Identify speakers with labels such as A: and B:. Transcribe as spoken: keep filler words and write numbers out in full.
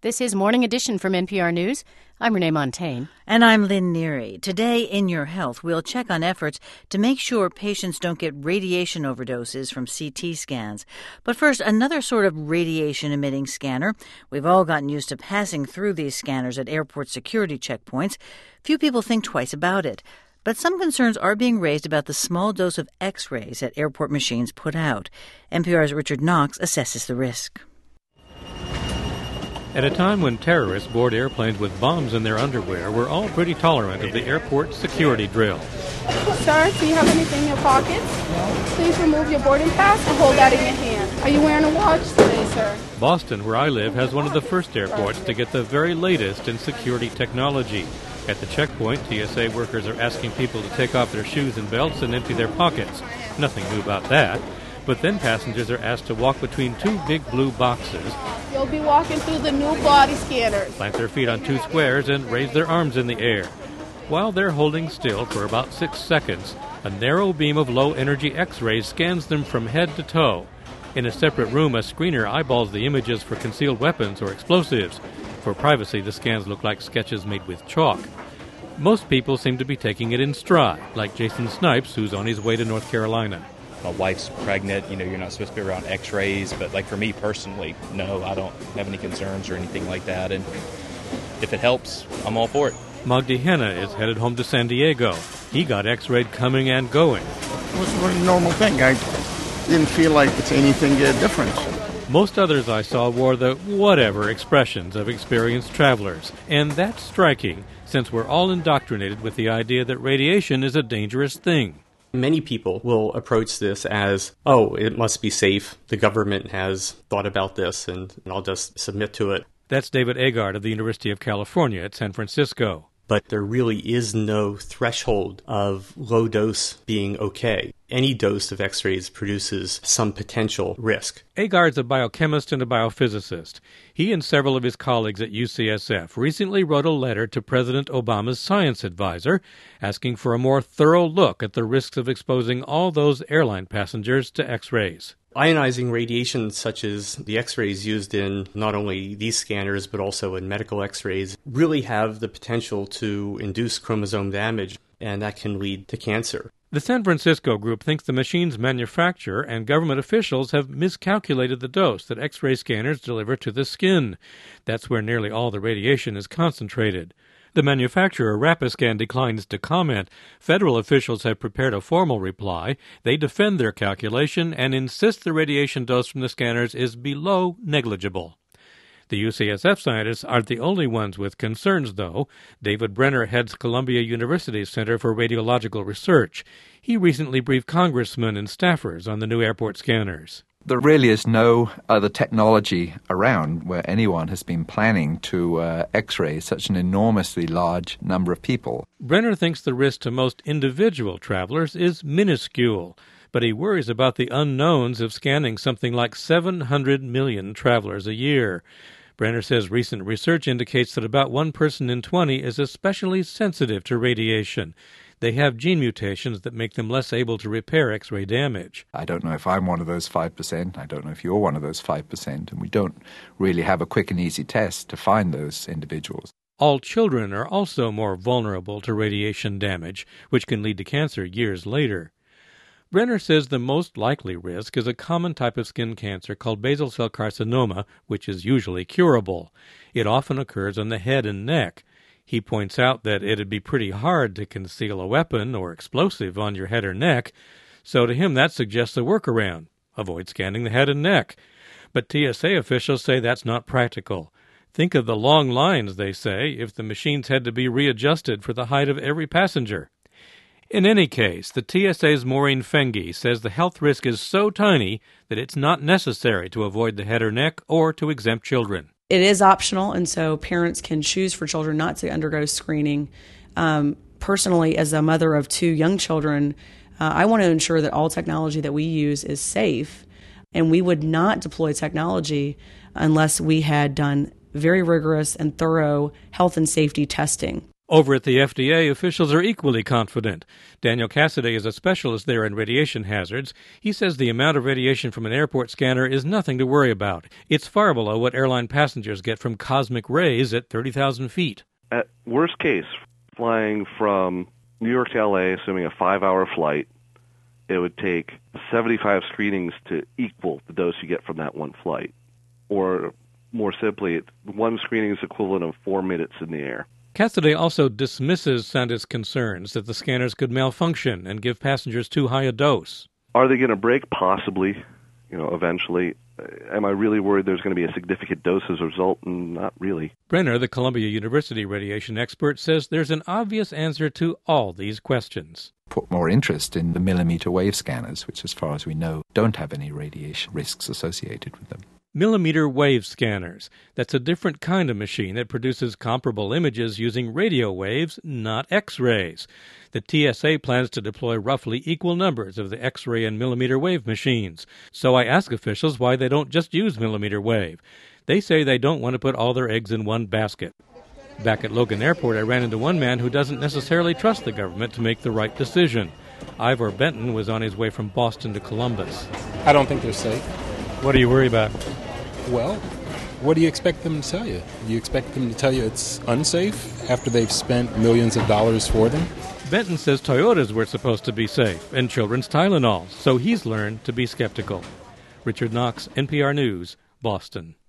A: This is Morning Edition from N P R News. I'm Renee Montaigne.
B: And I'm Lynn Neary. Today in Your Health, we'll check on efforts to make sure patients don't get radiation overdoses from C T scans. But first, another sort of radiation-emitting scanner. We've all gotten used to passing through these scanners at airport security checkpoints. Few people think twice about it. But some concerns are being raised about the small dose of X-rays that airport machines put out. N P R's Richard Knox assesses the risk.
C: At a time when terrorists board airplanes with bombs in their underwear, we're all pretty tolerant of the airport security drill.
D: Sir, do you have anything in your pockets? No. Please remove your boarding pass and hold that in your hand. Are you wearing a watch today, sir?
C: Boston, where I live, has one of the first airports to get the very latest in security technology. At the checkpoint, T S A workers are asking people to take off their shoes and belts and empty their pockets. Nothing new about that. But then passengers are asked to walk between two big blue boxes.
D: You'll be walking through the new body scanners.
C: Plant their feet on two squares and raise their arms in the air. While they're holding still for about six seconds, a narrow beam of low-energy X-rays scans them from head to toe. In a separate room, a screener eyeballs the images for concealed weapons or explosives. For privacy, the scans look like sketches made with chalk. Most people seem to be taking it in stride, like Jason Snipes, who's on his way to North Carolina.
E: My wife's pregnant, you know, you're not supposed to be around X-rays, but like for me personally, no, I don't have any concerns or anything like that, and if it helps, I'm all for it.
C: Magdi Henna is headed home to San Diego. He got X-rayed coming and going.
F: It was a very normal thing. I didn't feel like it's anything uh, different.
C: Most others I saw wore the whatever expressions of experienced travelers, and that's striking, since we're all indoctrinated with the idea that radiation is a dangerous thing.
G: Many people will approach this as, oh, it must be safe. The government has thought about this, and I'll just submit to it.
C: That's David Agard of the University of California at San Francisco.
G: But there really is no threshold of low dose being okay. Any dose of X-rays produces some potential risk.
C: Agard's a biochemist and a biophysicist. He and several of his colleagues at U C S F recently wrote a letter to President Obama's science advisor asking for a more thorough look at the risks of exposing all those airline passengers to X-rays.
G: Ionizing radiation, such as the X-rays used in not only these scanners but also in medical X-rays, really have the potential to induce chromosome damage, and that can lead to cancer.
C: The San Francisco group thinks the machine's manufacturer and government officials have miscalculated the dose that X-ray scanners deliver to the skin. That's where nearly all the radiation is concentrated. The manufacturer, Rapiscan, declines to comment. Federal officials have prepared a formal reply. They defend their calculation and insist the radiation dose from the scanners is below negligible. The U C S F scientists aren't the only ones with concerns, though. David Brenner heads Columbia University's Center for Radiological Research. He recently briefed congressmen and staffers on the new airport scanners.
H: There really is no other technology around where anyone has been planning to uh, X-ray such an enormously large number of people.
C: Brenner thinks the risk to most individual travelers is minuscule, but he worries about the unknowns of scanning something like seven hundred million travelers a year. Brenner says recent research indicates that about one person in twenty is especially sensitive to radiation. They have gene mutations that make them less able to repair X-ray damage.
H: I don't know if I'm one of those five percent. I don't know if you're one of those five percent. And we don't really have a quick and easy test to find those individuals.
C: All children are also more vulnerable to radiation damage, which can lead to cancer years later. Brenner says the most likely risk is a common type of skin cancer called basal cell carcinoma, which is usually curable. It often occurs on the head and neck. He points out that it'd be pretty hard to conceal a weapon or explosive on your head or neck, so to him that suggests a workaround. Avoid scanning the head and neck. But T S A officials say that's not practical. Think of the long lines, they say, if the machines had to be readjusted for the height of every passenger. In any case, the T S A's Maureen Fengi says the health risk is so tiny that it's not necessary to avoid the head or neck or to exempt children.
I: It is optional, and so parents can choose for children not to undergo screening. Um, personally, as a mother of two young children, uh, I want to ensure that all technology that we use is safe, and we would not deploy technology unless we had done very rigorous and thorough health and safety testing.
C: Over at the F D A, officials are equally confident. Daniel Cassidy is a specialist there in radiation hazards. He says the amount of radiation from an airport scanner is nothing to worry about. It's far below what airline passengers get from cosmic rays at thirty thousand feet.
J: At worst case, flying from New York to L A, assuming a five-hour flight, it would take seventy-five screenings to equal the dose you get from that one flight. Or more simply, one screening is equivalent of four minutes in the air.
C: Cassidy also dismisses Sandisk's concerns that the scanners could malfunction and give passengers too high a dose.
J: Are they going to break? Possibly, you know, eventually. Am I really worried there's going to be a significant dose as a result? Not really.
C: Brenner, the Columbia University radiation expert, says there's an obvious answer to all these questions.
H: Put more interest in the millimeter wave scanners, which, as far as we know, don't have any radiation risks associated with them.
C: Millimeter wave scanners. That's a different kind of machine that produces comparable images using radio waves, not X-rays. The T S A plans to deploy roughly equal numbers of the X-ray and millimeter wave machines. So I ask officials why they don't just use millimeter wave. They say they don't want to put all their eggs in one basket. Back at Logan Airport, I ran into one man who doesn't necessarily trust the government to make the right decision. Ivor Benton was on his way from Boston to Columbus.
K: I don't think they're safe.
C: What do you worry about?
K: Well, what do you expect them to tell you? Do you expect them to tell you it's unsafe after they've spent millions of dollars for them?
C: Benton says Toyotas were supposed to be safe and children's Tylenol, so he's learned to be skeptical. Richard Knox, N P R News, Boston.